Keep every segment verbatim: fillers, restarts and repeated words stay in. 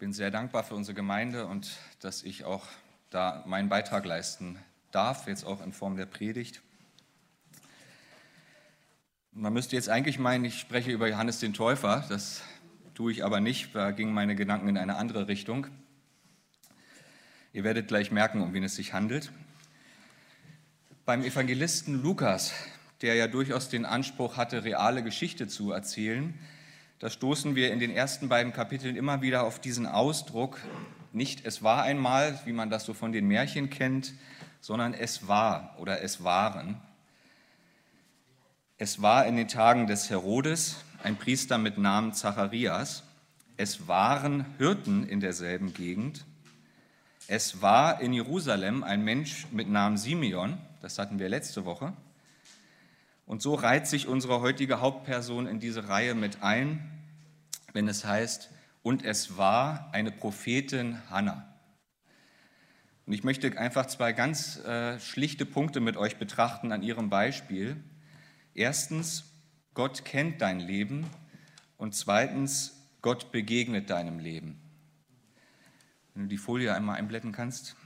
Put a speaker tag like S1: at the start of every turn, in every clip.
S1: bin sehr dankbar für unsere Gemeinde und dass ich auch da meinen Beitrag leisten darf, jetzt auch in Form der Predigt. Man müsste jetzt eigentlich meinen, ich spreche über Johannes den Täufer, das tue ich aber nicht, da gingen meine Gedanken in eine andere Richtung. Ihr werdet gleich merken, um wen es sich handelt. Beim Evangelisten Lukas, der ja durchaus den Anspruch hatte, reale Geschichte zu erzählen, da stoßen wir in den ersten beiden Kapiteln immer wieder auf diesen Ausdruck, nicht es war einmal, wie man das so von den Märchen kennt, sondern es war oder es waren. Es war in den Tagen des Herodes ein Priester mit Namen Zacharias. Es waren Hirten in derselben Gegend. Es war in Jerusalem ein Mensch mit Namen Simeon, das hatten wir letzte Woche. Und so reiht sich unsere heutige Hauptperson in diese Reihe mit ein, wenn es heißt, und es war eine Prophetin Hannah. Und ich möchte einfach zwei ganz äh, schlichte Punkte mit euch betrachten an ihrem Beispiel. Erstens, Gott kennt dein Leben und zweitens, Gott begegnet deinem Leben. Wenn du die Folie einmal einblenden kannst.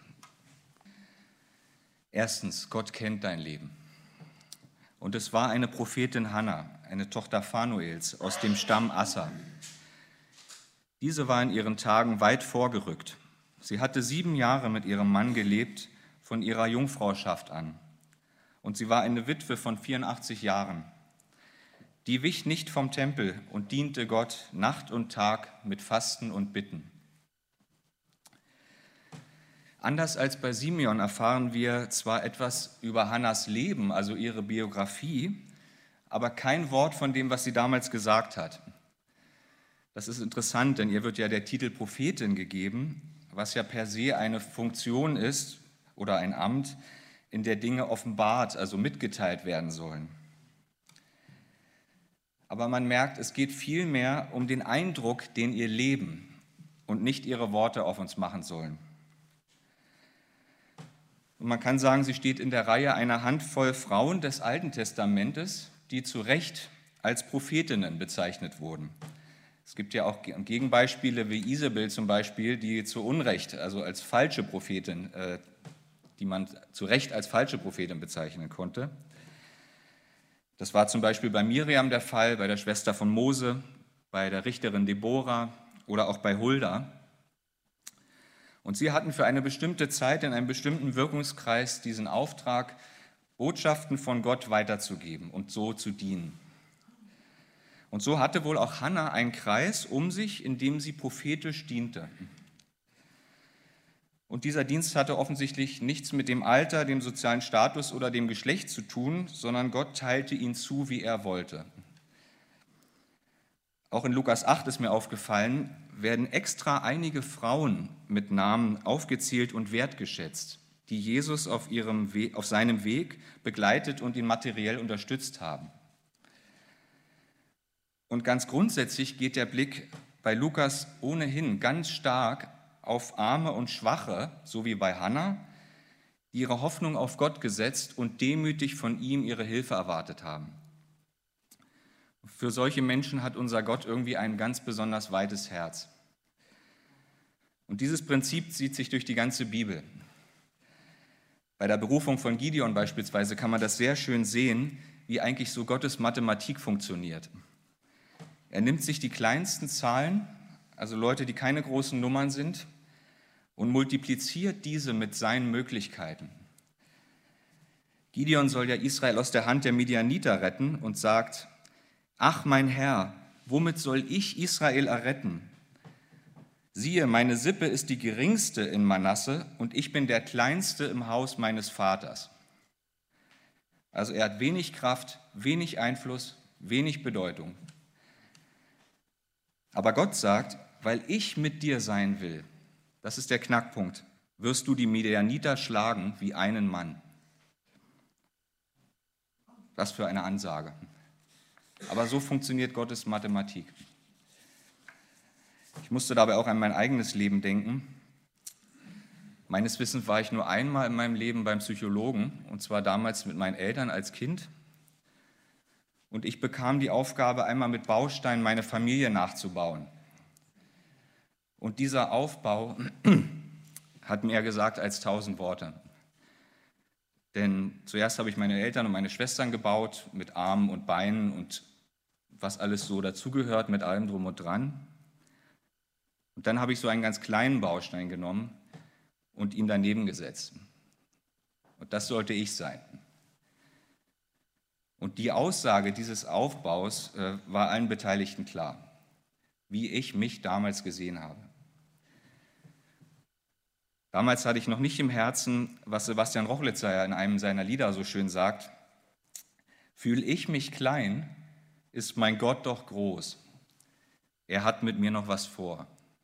S1: Erstens, Gott kennt dein Leben. Und es war eine Prophetin Hannah, eine Tochter Phanuels aus dem Stamm Asser. Diese war in ihren Tagen weit vorgerückt. Sie hatte sieben Jahre mit ihrem Mann gelebt, von ihrer Jungfrauschaft an. Und sie war eine Witwe von vierundachtzig Jahren. Die wich nicht vom Tempel und diente Gott Nacht und Tag mit Fasten und Bitten. Anders als bei Simeon erfahren wir zwar etwas über Hannas Leben, also ihre Biografie, aber kein Wort von dem, was sie damals gesagt hat. Das ist interessant, denn ihr wird ja der Titel Prophetin gegeben, was ja per se eine Funktion ist oder ein Amt, in der Dinge offenbart, also mitgeteilt werden sollen. Aber man merkt, es geht vielmehr um den Eindruck, den ihr Leben und nicht ihre Worte auf uns machen sollen. Und man kann sagen, sie steht in der Reihe einer Handvoll Frauen des Alten Testamentes, die zu Recht als Prophetinnen bezeichnet wurden. Es gibt ja auch Gegenbeispiele wie Isabel zum Beispiel, die zu Unrecht, also als falsche Prophetin, äh, die man zu Recht als falsche Prophetin bezeichnen konnte. Das war zum Beispiel bei Miriam der Fall, bei der Schwester von Mose, bei der Richterin Deborah oder auch bei Hulda. Und sie hatten für eine bestimmte Zeit in einem bestimmten Wirkungskreis diesen Auftrag, Botschaften von Gott weiterzugeben und so zu dienen. Und so hatte wohl auch Hannah einen Kreis um sich, in dem sie prophetisch diente. Und dieser Dienst hatte offensichtlich nichts mit dem Alter, dem sozialen Status oder dem Geschlecht zu tun, sondern Gott teilte ihn zu, wie er wollte. Auch in Lukas acht ist mir aufgefallen, werden extra einige Frauen mit Namen aufgezählt und wertgeschätzt, die Jesus auf, ihrem Weg, auf seinem Weg begleitet und ihn materiell unterstützt haben. Und ganz grundsätzlich geht der Blick bei Lukas ohnehin ganz stark auf Arme und Schwache, so wie bei Hannah, die ihre Hoffnung auf Gott gesetzt und demütig von ihm ihre Hilfe erwartet haben. Für solche Menschen hat unser Gott irgendwie ein ganz besonders weites Herz. Und dieses Prinzip zieht sich durch die ganze Bibel. Bei der Berufung von Gideon beispielsweise kann man das sehr schön sehen, wie eigentlich so Gottes Mathematik funktioniert. Er nimmt sich die kleinsten Zahlen, also Leute, die keine großen Nummern sind, und multipliziert diese mit seinen Möglichkeiten. Gideon soll ja Israel aus der Hand der Midianiter retten und sagt, ach mein Herr, womit soll ich Israel erretten? Siehe, meine Sippe ist die geringste in Manasse und ich bin der Kleinste im Haus meines Vaters. Also er hat wenig Kraft, wenig Einfluss, wenig Bedeutung. Aber Gott sagt, weil ich mit dir sein will, das ist der Knackpunkt, wirst du die Midianiter schlagen wie einen Mann. Was für eine Ansage. Aber so funktioniert Gottes Mathematik. Ich musste dabei auch an mein eigenes Leben denken. Meines Wissens war ich nur einmal in meinem Leben beim Psychologen, und zwar damals mit meinen Eltern als Kind. Und ich bekam die Aufgabe, einmal mit Bausteinen meine Familie nachzubauen. Und dieser Aufbau hat mehr gesagt als tausend Worte. Denn zuerst habe ich meine Eltern und meine Schwestern gebaut, mit Armen und Beinen und was alles so dazugehört, mit allem drum und dran. Und dann habe ich so einen ganz kleinen Baustein genommen und ihn daneben gesetzt. Und das sollte ich sein. Und die Aussage dieses Aufbaus äh, war allen Beteiligten klar, wie ich mich damals gesehen habe. Damals hatte ich noch nicht im Herzen, was Sebastian Rochlitzer ja in einem seiner Lieder so schön sagt: Fühl ich mich klein, ist mein Gott doch groß. Er hat mit mir noch was vor.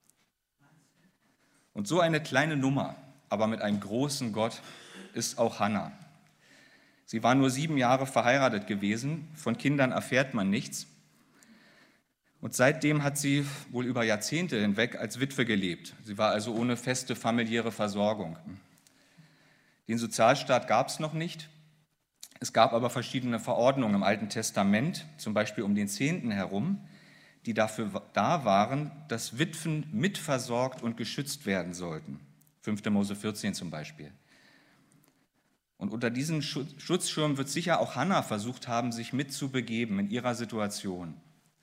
S1: Und so eine kleine Nummer, aber mit einem großen Gott, ist auch Hannah. Sie war nur sieben Jahre verheiratet gewesen, von Kindern erfährt man nichts. Und seitdem hat sie wohl über Jahrzehnte hinweg als Witwe gelebt. Sie war also ohne feste familiäre Versorgung. Den Sozialstaat gab es noch nicht. Es gab aber verschiedene Verordnungen im Alten Testament, zum Beispiel um den Zehnten herum, die dafür da waren, dass Witwen mitversorgt und geschützt werden sollten. fünfter Mose vierzehn zum Beispiel. Und unter diesem Schutzschirm wird sicher auch Hannah versucht haben, sich mitzubegeben in ihrer Situation.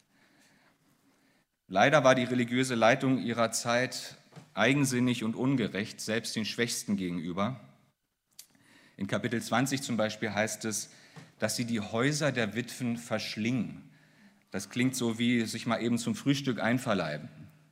S1: Leider war die religiöse Leitung ihrer Zeit eigensinnig und ungerecht, selbst den Schwächsten gegenüber. In Kapitel zwanzig zum Beispiel heißt es, dass sie die Häuser der Witwen verschlingen. Das klingt so wie sich mal eben zum Frühstück einverleiben.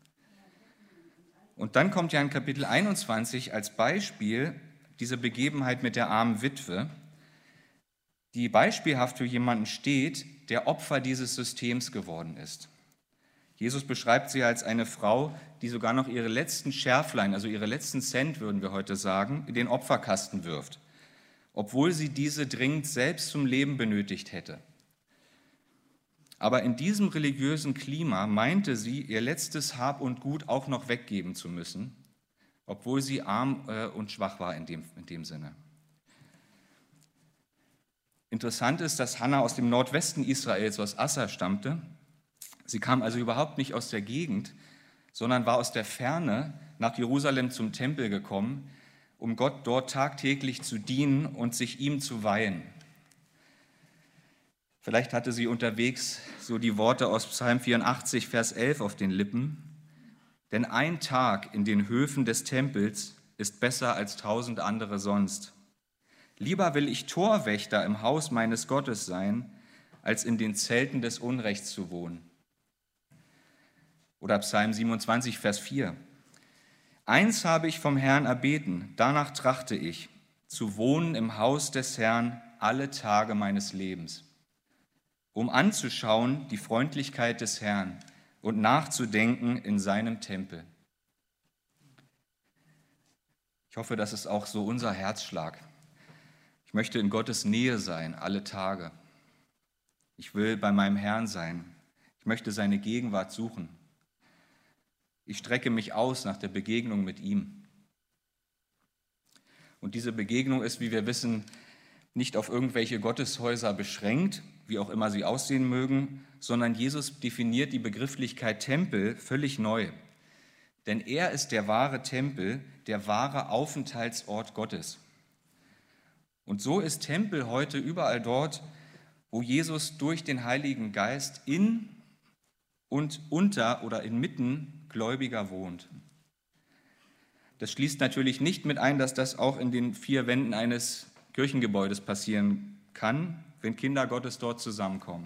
S1: Und dann kommt ja in Kapitel einundzwanzig als Beispiel diese Begebenheit mit der armen Witwe, die beispielhaft für jemanden steht, der Opfer dieses Systems geworden ist. Jesus beschreibt sie als eine Frau, die sogar noch ihre letzten Schärflein, also ihre letzten Cent, würden wir heute sagen, in den Opferkasten wirft, obwohl sie diese dringend selbst zum Leben benötigt hätte. Aber in diesem religiösen Klima meinte sie, ihr letztes Hab und Gut auch noch weggeben zu müssen, obwohl sie arm und schwach war in dem, in dem Sinne. Interessant ist, dass Hannah aus dem Nordwesten Israels, aus Assa, stammte. Sie kam also überhaupt nicht aus der Gegend, sondern war aus der Ferne nach Jerusalem zum Tempel gekommen, um Gott dort tagtäglich zu dienen und sich ihm zu weihen. Vielleicht hatte sie unterwegs so die Worte aus Psalm vierundachtzig, Vers elf auf den Lippen. Denn ein Tag in den Höfen des Tempels ist besser als tausend andere sonst. Lieber will ich Torwächter im Haus meines Gottes sein, als in den Zelten des Unrechts zu wohnen. Oder Psalm siebenundzwanzig, Vers vier. Eins habe ich vom Herrn erbeten, danach trachte ich, zu wohnen im Haus des Herrn alle Tage meines Lebens, um anzuschauen die Freundlichkeit des Herrn und nachzudenken in seinem Tempel. Ich hoffe, das ist auch so unser Herzschlag. Ich möchte in Gottes Nähe sein, alle Tage. Ich will bei meinem Herrn sein. Ich möchte seine Gegenwart suchen. Ich strecke mich aus nach der Begegnung mit ihm. Und diese Begegnung ist, wie wir wissen, nicht auf irgendwelche Gotteshäuser beschränkt, wie auch immer sie aussehen mögen, sondern Jesus definiert die Begrifflichkeit Tempel völlig neu. Denn er ist der wahre Tempel, der wahre Aufenthaltsort Gottes. Und so ist Tempel heute überall dort, wo Jesus durch den Heiligen Geist in und unter oder inmitten Gläubiger wohnt. Das schließt natürlich nicht mit ein, dass das auch in den vier Wänden eines Kirchengebäudes passieren kann, wenn Kinder Gottes dort zusammenkommen.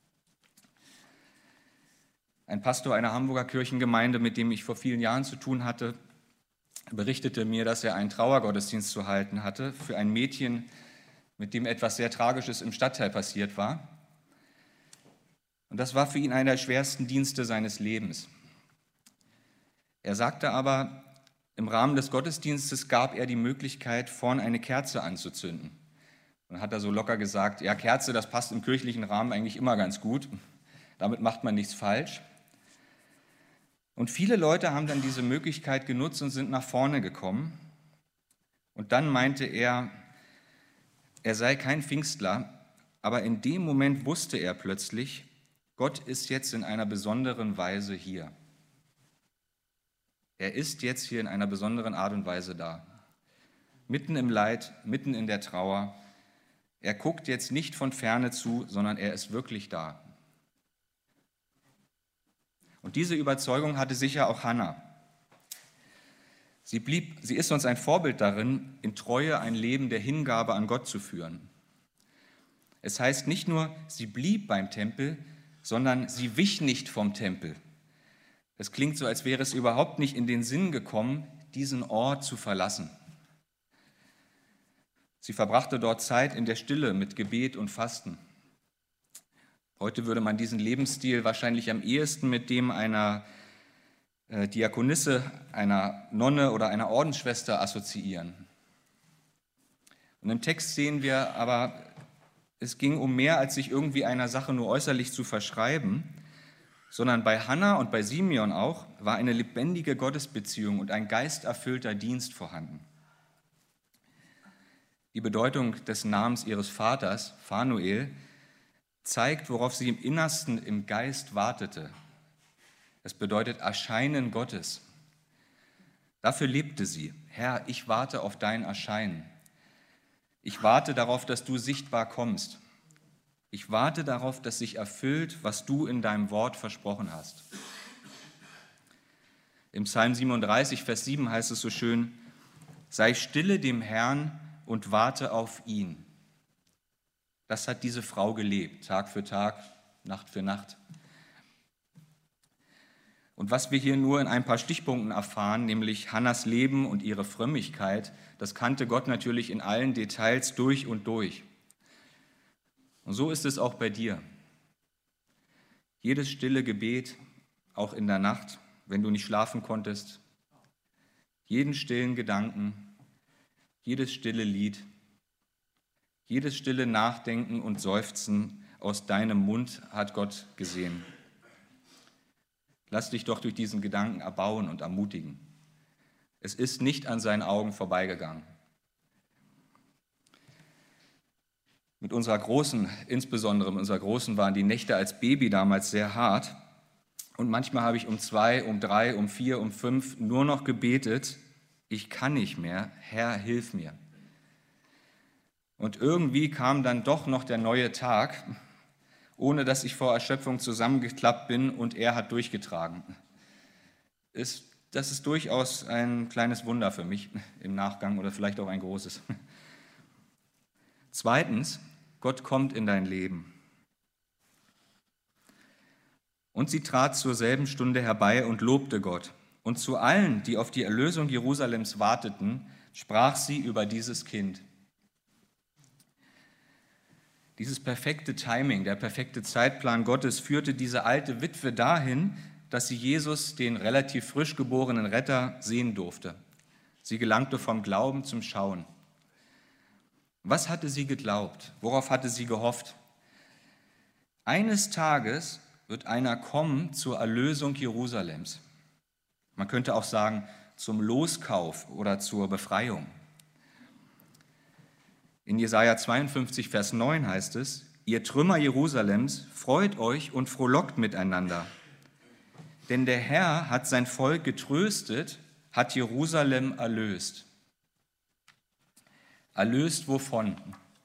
S1: Ein Pastor einer Hamburger Kirchengemeinde, mit dem ich vor vielen Jahren zu tun hatte, berichtete mir, dass er einen Trauergottesdienst zu halten hatte für ein Mädchen, mit dem etwas sehr Tragisches im Stadtteil passiert war. Und das war für ihn einer der schwersten Dienste seines Lebens. Er sagte aber, im Rahmen des Gottesdienstes gab er die Möglichkeit, vorn eine Kerze anzuzünden. Und dann hat er so locker gesagt, ja, Kerze, das passt im kirchlichen Rahmen eigentlich immer ganz gut. Damit macht man nichts falsch. Und viele Leute haben dann diese Möglichkeit genutzt und sind nach vorne gekommen. Und dann meinte er, er sei kein Pfingstler, aber in dem Moment wusste er plötzlich, Gott ist jetzt in einer besonderen Weise hier. Er ist jetzt hier in einer besonderen Art und Weise da. Mitten im Leid, mitten in der Trauer. Er guckt jetzt nicht von ferne zu, sondern er ist wirklich da. Und diese Überzeugung hatte sicher auch Hannah. Sie blieb, sie ist uns ein Vorbild darin, in Treue ein Leben der Hingabe an Gott zu führen. Es heißt nicht nur, sie blieb beim Tempel, sondern sie wich nicht vom Tempel. Es klingt so, als wäre es überhaupt nicht in den Sinn gekommen, diesen Ort zu verlassen. Sie verbrachte dort Zeit in der Stille mit Gebet und Fasten. Heute würde man diesen Lebensstil wahrscheinlich am ehesten mit dem einer äh, Diakonisse, einer Nonne oder einer Ordensschwester assoziieren. Und im Text sehen wir aber, es ging um mehr, als sich irgendwie einer Sache nur äußerlich zu verschreiben, sondern bei Hannah und bei Simeon auch war eine lebendige Gottesbeziehung und ein geisterfüllter Dienst vorhanden. Die Bedeutung des Namens ihres Vaters, Phanuel, zeigt, worauf sie im Innersten im Geist wartete. Es bedeutet Erscheinen Gottes. Dafür lebte sie. Herr, ich warte auf dein Erscheinen. Ich warte darauf, dass du sichtbar kommst. Ich warte darauf, dass sich erfüllt, was du in deinem Wort versprochen hast. Im Psalm siebenunddreißig, Vers sieben heißt es so schön, sei stille dem Herrn und warte auf ihn. Das hat diese Frau gelebt, Tag für Tag, Nacht für Nacht. Und was wir hier nur in ein paar Stichpunkten erfahren, nämlich Hannas Leben und ihre Frömmigkeit, das kannte Gott natürlich in allen Details durch und durch. Und so ist es auch bei dir. Jedes stille Gebet, auch in der Nacht, wenn du nicht schlafen konntest, jeden stillen Gedanken, jedes stille Lied, jedes stille Nachdenken und Seufzen aus deinem Mund hat Gott gesehen. Lass dich doch durch diesen Gedanken erbauen und ermutigen. Es ist nicht an seinen Augen vorbeigegangen. Mit unserer Großen, insbesondere mit unserer Großen, waren die Nächte als Baby damals sehr hart. Und manchmal habe ich um zwei, um drei, um vier, um fünf nur noch gebetet, ich kann nicht mehr, Herr, hilf mir. Und irgendwie kam dann doch noch der neue Tag, ohne dass ich vor Erschöpfung zusammengeklappt bin und er hat durchgetragen. Ist, das ist durchaus ein kleines Wunder für mich im Nachgang oder vielleicht auch ein großes. Zweitens, Gott kommt in dein Leben. Und sie trat zur selben Stunde herbei und lobte Gott. Und zu allen, die auf die Erlösung Jerusalems warteten, sprach sie über dieses Kind. Dieses perfekte Timing, der perfekte Zeitplan Gottes führte diese alte Witwe dahin, dass sie Jesus, den relativ frisch geborenen Retter, sehen durfte. Sie gelangte vom Glauben zum Schauen. Was hatte sie geglaubt? Worauf hatte sie gehofft? Eines Tages wird einer kommen zur Erlösung Jerusalems. Man könnte auch sagen, zum Loskauf oder zur Befreiung. In Jesaja zweiundfünfzig, Vers neun heißt es, ihr Trümmer Jerusalems, freut euch und frohlockt miteinander. Denn der Herr hat sein Volk getröstet, hat Jerusalem erlöst. Erlöst wovon?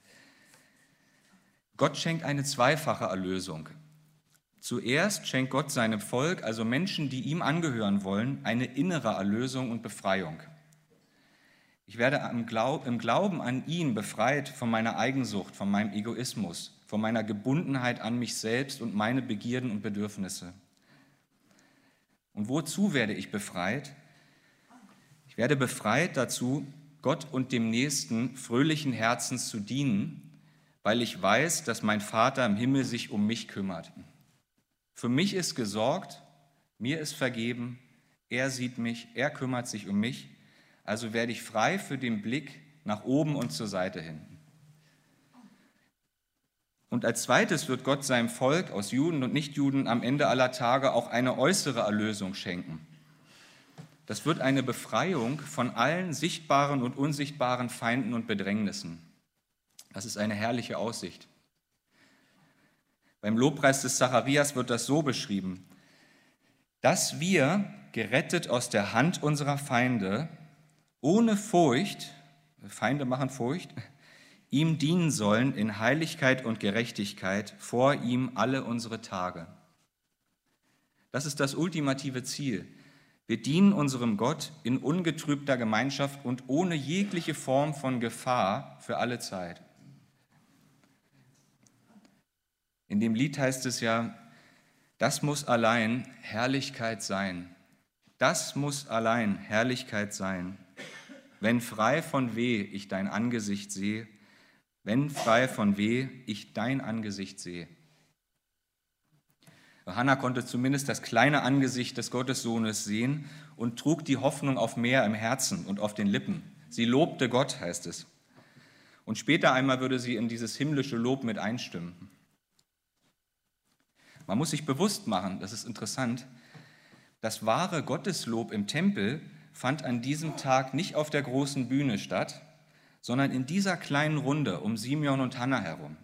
S1: Gott schenkt eine zweifache Erlösung. Zuerst schenkt Gott seinem Volk, also Menschen, die ihm angehören wollen, eine innere Erlösung und Befreiung. Ich werde im Glauben an ihn befreit von meiner Eigensucht, von meinem Egoismus, von meiner Gebundenheit an mich selbst und meine Begierden und Bedürfnisse. Und wozu werde ich befreit? Ich werde befreit dazu, Gott und dem Nächsten fröhlichen Herzens zu dienen, weil ich weiß, dass mein Vater im Himmel sich um mich kümmert. Für mich ist gesorgt, mir ist vergeben, er sieht mich, er kümmert sich um mich. Also werde ich frei für den Blick nach oben und zur Seite hin. Und als zweites wird Gott seinem Volk aus Juden und Nichtjuden am Ende aller Tage auch eine äußere Erlösung schenken. Das wird eine Befreiung von allen sichtbaren und unsichtbaren Feinden und Bedrängnissen. Das ist eine herrliche Aussicht. Beim Lobpreis des Zacharias wird das so beschrieben, dass wir gerettet aus der Hand unserer Feinde, ohne Furcht, Feinde machen Furcht, ihm dienen sollen in Heiligkeit und Gerechtigkeit vor ihm alle unsere Tage. Das ist das ultimative Ziel. Wir dienen unserem Gott in ungetrübter Gemeinschaft und ohne jegliche Form von Gefahr für alle Zeit. In dem Lied heißt es ja, das muss allein Herrlichkeit sein. Das muss allein Herrlichkeit sein. Wenn frei von Weh ich dein Angesicht sehe, wenn frei von Weh ich dein Angesicht sehe. Hannah konnte zumindest das kleine Angesicht des Gottessohnes sehen und trug die Hoffnung auf mehr im Herzen und auf den Lippen. Sie lobte Gott, heißt es. Und später einmal würde sie in dieses himmlische Lob mit einstimmen. Man muss sich bewusst machen, das ist interessant, das wahre Gotteslob im Tempel fand an diesem Tag nicht auf der großen Bühne statt, sondern in dieser kleinen Runde um Simeon und Hannah herum.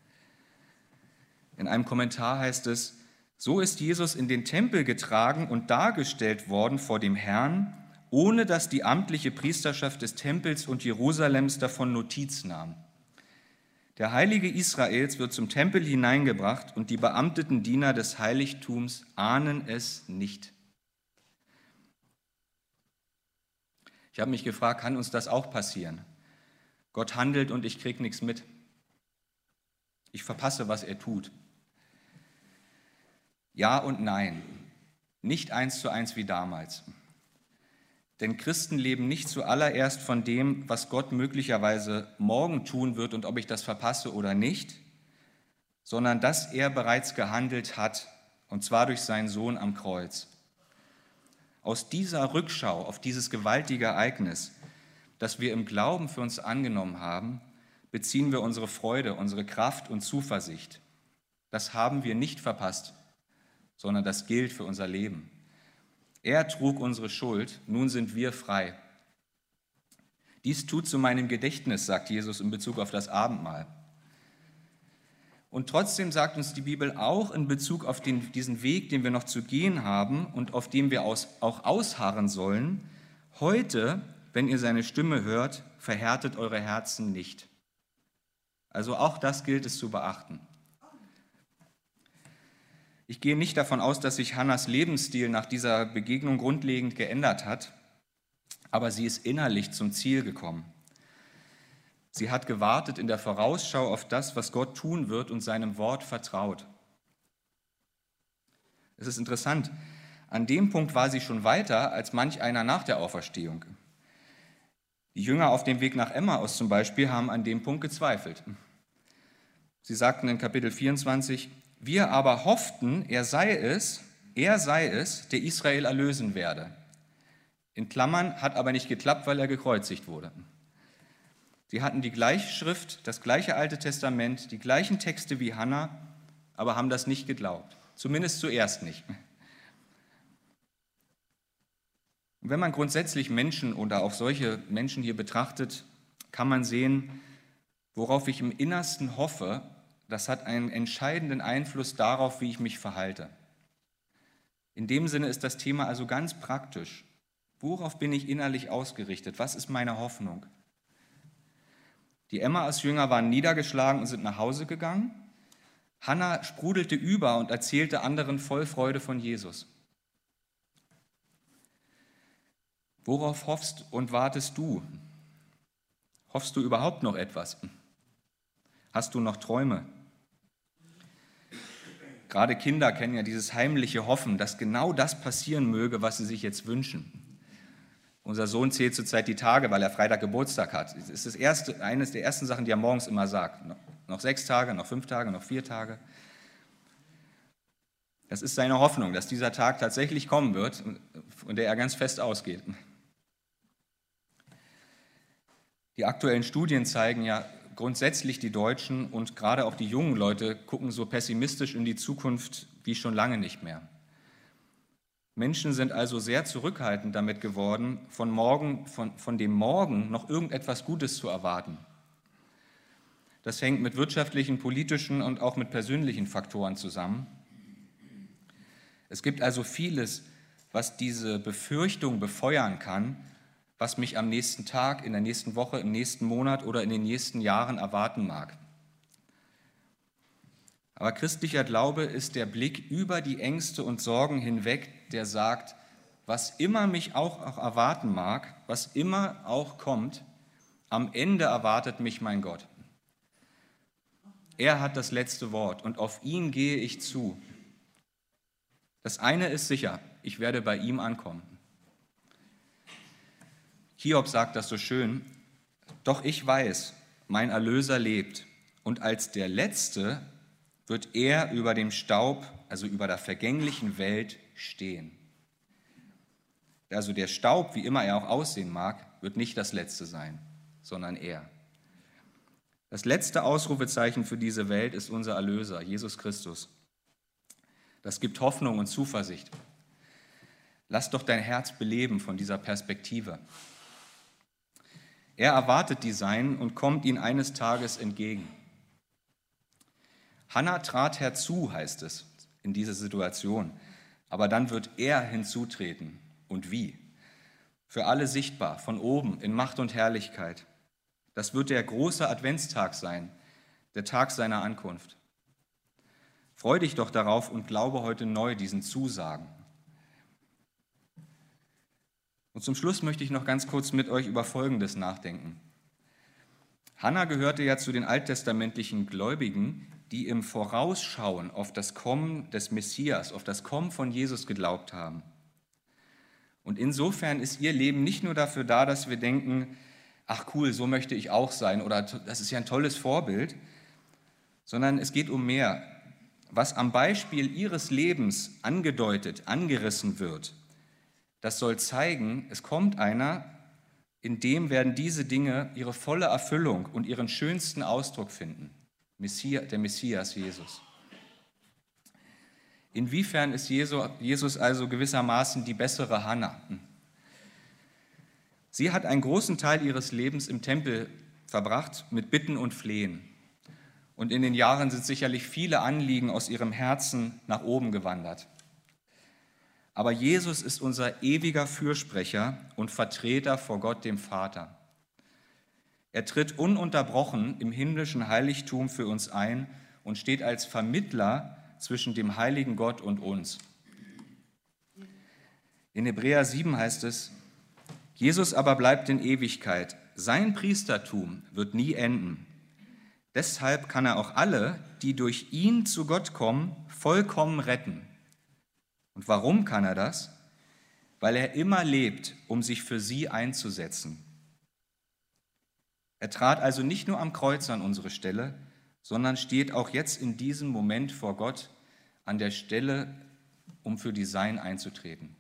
S1: In einem Kommentar heißt es, so ist Jesus in den Tempel getragen und dargestellt worden vor dem Herrn, ohne dass die amtliche Priesterschaft des Tempels und Jerusalems davon Notiz nahm. Der Heilige Israels wird zum Tempel hineingebracht und die beamteten Diener des Heiligtums ahnen es nicht. Ich habe mich gefragt, kann uns das auch passieren? Gott handelt und ich kriege nichts mit. Ich verpasse, was er tut. Ja und nein, nicht eins zu eins wie damals. Denn Christen leben nicht zuallererst von dem, was Gott möglicherweise morgen tun wird und ob ich das verpasse oder nicht, sondern dass er bereits gehandelt hat, und zwar durch seinen Sohn am Kreuz. Aus dieser Rückschau auf dieses gewaltige Ereignis, das wir im Glauben für uns angenommen haben, beziehen wir unsere Freude, unsere Kraft und Zuversicht. Das haben wir nicht verpasst, sondern das gilt für unser Leben. Er trug unsere Schuld, nun sind wir frei. Dies tut zu meinem Gedächtnis, sagt Jesus in Bezug auf das Abendmahl. Und trotzdem sagt uns die Bibel auch in Bezug auf den, diesen Weg, den wir noch zu gehen haben und auf dem wir aus, auch ausharren sollen, heute, wenn ihr seine Stimme hört, verhärtet eure Herzen nicht. Also auch das gilt es zu beachten. Ich gehe nicht davon aus, dass sich Hannas Lebensstil nach dieser Begegnung grundlegend geändert hat, aber sie ist innerlich zum Ziel gekommen. Sie hat gewartet in der Vorausschau auf das, was Gott tun wird und seinem Wort vertraut. Es ist interessant, an dem Punkt war sie schon weiter als manch einer nach der Auferstehung. Die Jünger auf dem Weg nach Emmaus zum Beispiel haben an dem Punkt gezweifelt. Sie sagten in Kapitel vierundzwanzig, wir aber hofften, er sei es, er sei es, der Israel erlösen werde. In Klammern, hat aber nicht geklappt, weil er gekreuzigt wurde. Sie hatten die gleiche Schrift, das gleiche Alte Testament, die gleichen Texte wie Hannah, aber haben das nicht geglaubt. Zumindest zuerst nicht. Und wenn man grundsätzlich Menschen oder auch solche Menschen hier betrachtet, kann man sehen, worauf ich im Innersten hoffe, das hat einen entscheidenden Einfluss darauf, wie ich mich verhalte. In dem Sinne ist das Thema also ganz praktisch. Worauf bin ich innerlich ausgerichtet? Was ist meine Hoffnung? Die Emmaus-Jünger waren niedergeschlagen und sind nach Hause gegangen. Hannah sprudelte über und erzählte anderen voll Freude von Jesus. Worauf hoffst und wartest du? Hoffst du überhaupt noch etwas? Hast du noch Träume? Gerade Kinder kennen ja dieses heimliche Hoffen, dass genau das passieren möge, was sie sich jetzt wünschen. Unser Sohn zählt zurzeit die Tage, weil er Freitag Geburtstag hat. Das ist das erste, eines der ersten Sachen, die er morgens immer sagt. Noch, noch sechs Tage, noch fünf Tage, noch vier Tage. Das ist seine Hoffnung, dass dieser Tag tatsächlich kommen wird, von der er ganz fest ausgeht. Die aktuellen Studien zeigen ja, grundsätzlich die Deutschen und gerade auch die jungen Leute gucken so pessimistisch in die Zukunft wie schon lange nicht mehr. Menschen sind also sehr zurückhaltend damit geworden, von, morgen, von, von dem Morgen noch irgendetwas Gutes zu erwarten. Das hängt mit wirtschaftlichen, politischen und auch mit persönlichen Faktoren zusammen. Es gibt also vieles, was diese Befürchtung befeuern kann, was mich am nächsten Tag, in der nächsten Woche, im nächsten Monat oder in den nächsten Jahren erwarten mag. Aber christlicher Glaube ist der Blick über die Ängste und Sorgen hinweg, der sagt, was immer mich auch, auch erwarten mag, was immer auch kommt, am Ende erwartet mich mein Gott. Er hat das letzte Wort und auf ihn gehe ich zu. Das eine ist sicher, ich werde bei ihm ankommen. Hiob sagt das so schön, doch ich weiß, mein Erlöser lebt und als der Letzte wird er über dem Staub, also über der vergänglichen Welt stehen. Also der Staub, wie immer er auch aussehen mag, wird nicht das Letzte sein, sondern er. Das letzte Ausrufezeichen für diese Welt ist unser Erlöser, Jesus Christus. Das gibt Hoffnung und Zuversicht. Lass doch dein Herz beleben von dieser Perspektive. Er erwartet die Seinen und kommt ihnen eines Tages entgegen. Hannah trat herzu, heißt es, in diese Situation. Aber dann wird er hinzutreten. Und wie? Für alle sichtbar, von oben, in Macht und Herrlichkeit. Das wird der große Adventstag sein, der Tag seiner Ankunft. Freu dich doch darauf und glaube heute neu diesen Zusagen. Und zum Schluss möchte ich noch ganz kurz mit euch über Folgendes nachdenken. Hannah gehörte ja zu den alttestamentlichen Gläubigen, die im Vorausschauen auf das Kommen des Messias, auf das Kommen von Jesus geglaubt haben. Und insofern ist ihr Leben nicht nur dafür da, dass wir denken, ach cool, so möchte ich auch sein oder das ist ja ein tolles Vorbild, sondern es geht um mehr. Was am Beispiel ihres Lebens angedeutet, angerissen wird, das soll zeigen, es kommt einer, in dem werden diese Dinge ihre volle Erfüllung und ihren schönsten Ausdruck finden. Der Messias Jesus. Inwiefern ist Jesus also gewissermaßen die bessere Hannah? Sie hat einen großen Teil ihres Lebens im Tempel verbracht mit Bitten und Flehen. Und in den Jahren sind sicherlich viele Anliegen aus ihrem Herzen nach oben gewandert. Aber Jesus ist unser ewiger Fürsprecher und Vertreter vor Gott, dem Vater. Er tritt ununterbrochen im himmlischen Heiligtum für uns ein und steht als Vermittler zwischen dem heiligen Gott und uns. In Hebräer sieben heißt es, Jesus aber bleibt in Ewigkeit, sein Priestertum wird nie enden. Deshalb kann er auch alle, die durch ihn zu Gott kommen, vollkommen retten. Und warum kann er das? Weil er immer lebt, um sich für sie einzusetzen. Er trat also nicht nur am Kreuz an unsere Stelle, sondern steht auch jetzt in diesem Moment vor Gott an der Stelle, um für die Seinen einzutreten.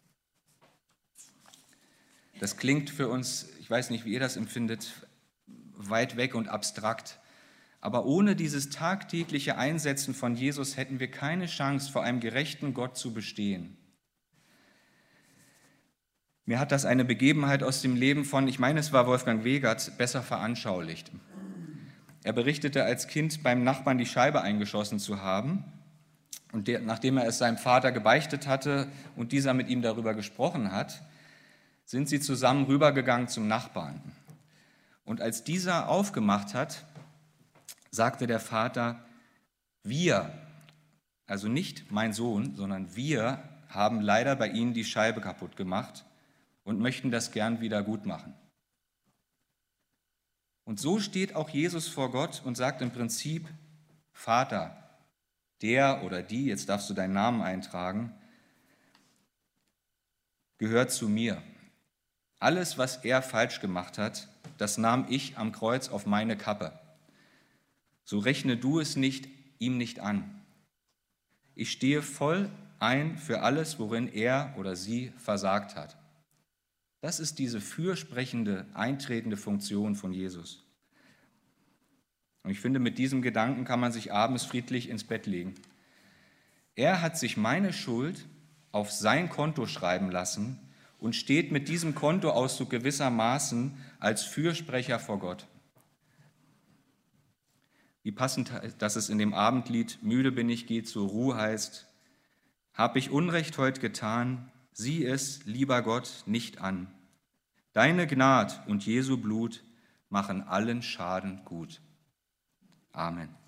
S1: Das klingt für uns, ich weiß nicht, wie ihr das empfindet, weit weg und abstrakt. Aber ohne dieses tagtägliche Einsetzen von Jesus hätten wir keine Chance, vor einem gerechten Gott zu bestehen. Mir hat das eine Begebenheit aus dem Leben von, ich meine, es war Wolfgang Wegert, besser veranschaulicht. Er berichtete, als Kind beim Nachbarn die Scheibe eingeschossen zu haben. Und der, nachdem er es seinem Vater gebeichtet hatte und dieser mit ihm darüber gesprochen hat, sind sie zusammen rübergegangen zum Nachbarn. Und als dieser aufgemacht hat, sagte der Vater, wir, also nicht mein Sohn, sondern wir haben leider bei Ihnen die Scheibe kaputt gemacht und möchten das gern wieder gut machen. Und so steht auch Jesus vor Gott und sagt im Prinzip, Vater, der oder die, jetzt darfst du deinen Namen eintragen, gehört zu mir. Alles, was er falsch gemacht hat, das nahm ich am Kreuz auf meine Kappe. So rechne du es nicht, ihm nicht an. Ich stehe voll ein für alles, worin er oder sie versagt hat. Das ist diese fürsprechende, eintretende Funktion von Jesus. Und ich finde, mit diesem Gedanken kann man sich abends friedlich ins Bett legen. Er hat sich meine Schuld auf sein Konto schreiben lassen und steht mit diesem Kontoauszug gewissermaßen als Fürsprecher vor Gott. Wie passend, dass es in dem Abendlied "Müde bin ich, geh zur Ruhe" heißt, hab ich Unrecht heut getan, Sieh es, lieber Gott, nicht an. Deine Gnad und Jesu Blut machen allen Schaden gut. Amen.